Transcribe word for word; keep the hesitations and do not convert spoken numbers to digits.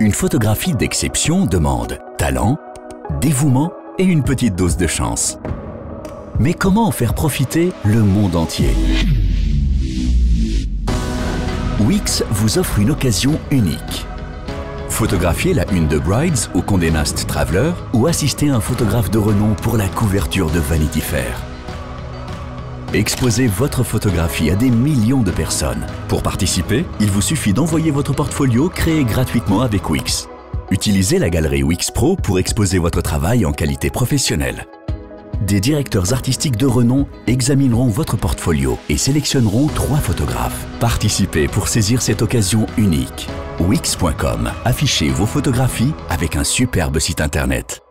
Une photographie d'exception demande talent, dévouement et une petite dose de chance. Mais comment en faire profiter le monde entier? Wix vous offre une occasion unique. Photographier la une de Brides ou Condé Nast Traveler ou assister un photographe de renom pour la couverture de Vanity Fair. Exposez votre photographie à des millions de personnes. Pour participer, il vous suffit d'envoyer votre portfolio créé gratuitement avec Wix. Utilisez la galerie Wix Pro pour exposer votre travail en qualité professionnelle. Des directeurs artistiques de renom examineront votre portfolio et sélectionneront trois photographes. Participez pour saisir cette occasion unique. Wix point com, affichez vos photographies avec un superbe site internet.